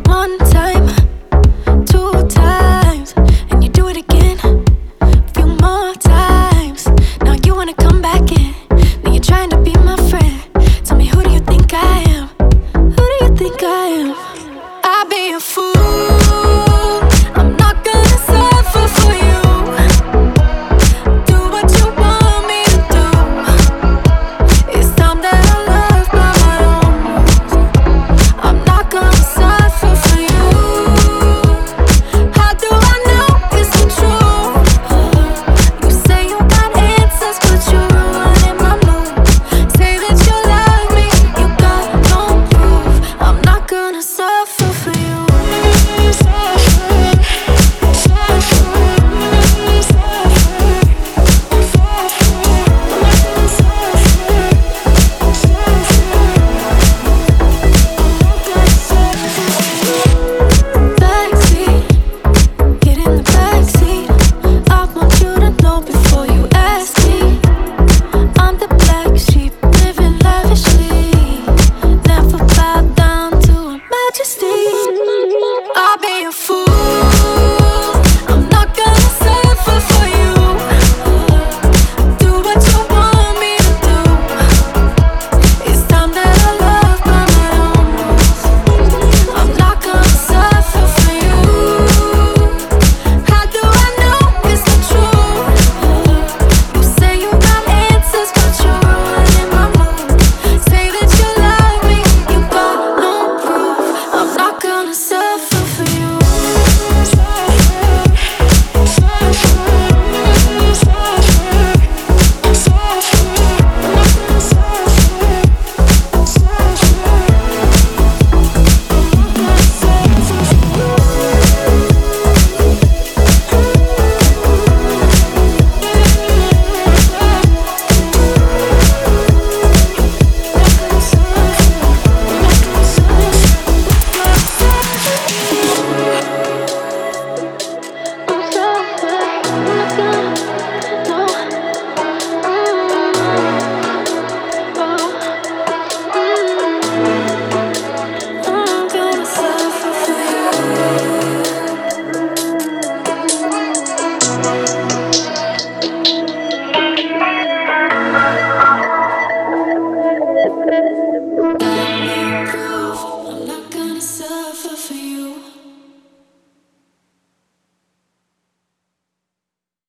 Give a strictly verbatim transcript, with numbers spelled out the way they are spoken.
One time, two times, and you do it again. A few more times. Now you wanna come back in. Now you're trying to be my friend. Tell me, who do you think I am? Who do you think I am? I'd be a fool. I'm not gonna suffer for you. Do what you want me to do. It's time that I love by my own rules. I'm not gonna suffer for you. How do I know it's the truth? You say you got answers, but you're ruining my mood. Say that you love me, you got no proof. I'm not gonna suffer for you. Backseat, get in the backseat. I want you to know before you ask me. I'm the black sheep, living lavishly. Never bow down to a majesty. I'll be a fool. I'm not gonna suffer for you. Do what you want me to do. It's time that I love by my own rules. I'm not gonna suffer for you. How do I know it's the truth? You say you got answers, but you're ruining my mood. Say that you love me, you got no proof. I'm not gonna suffer for you. I'm gonna suffer for you. I'm not gonna suffer for you.